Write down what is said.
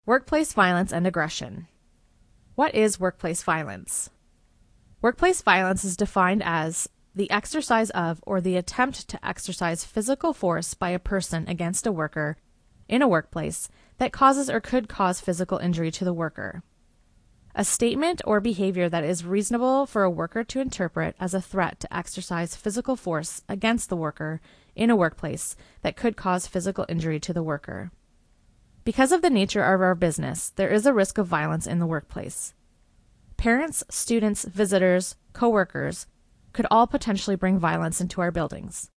Workplace violence and aggression. What is workplace violence? Workplace violence is defined as the exercise of or the attempt to exercise physical force by a person against a worker in a workplace that causes or could cause physical injury to the worker. A statement or behavior that is reasonable for a worker to interpret as a threat to exercise physical force against the worker in a workplace that could cause physical injury to the worker. Because of the nature of our business, there is a risk of violence in the workplace. Parents, students, visitors, coworkers could all potentially bring violence into our buildings.